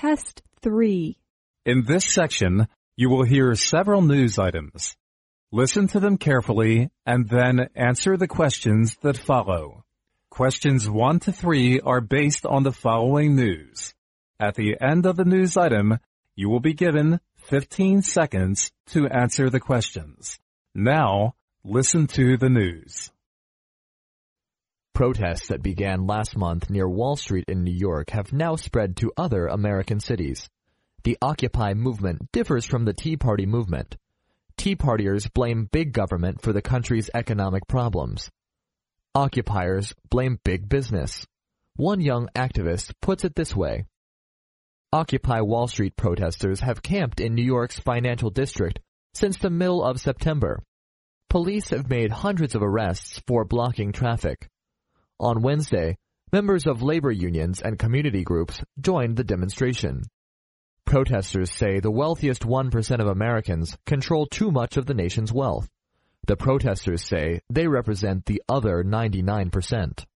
Test 3. In this section, you will hear several news items. Listen to them carefully and then answer the questions that follow. Questions 1 to 3 are based on the following news. At the end of the news item, you will be given 15 seconds to answer the questions. Now, listen to the news. Protests that began last month near Wall Street in New York have now spread to other American cities. The Occupy movement differs from the Tea Party movement. Tea Partiers blame big government for the country's economic problems. Occupiers blame big business. One young activist puts it this way. Occupy Wall Street protesters have camped in New York's financial district since the middle of September. Police have made hundreds of arrests for blocking traffic. On Wednesday, members of labor unions and community groups joined the demonstration. Protesters say the wealthiest 1% of Americans control too much of the nation's wealth. The protesters say they represent the other 99%.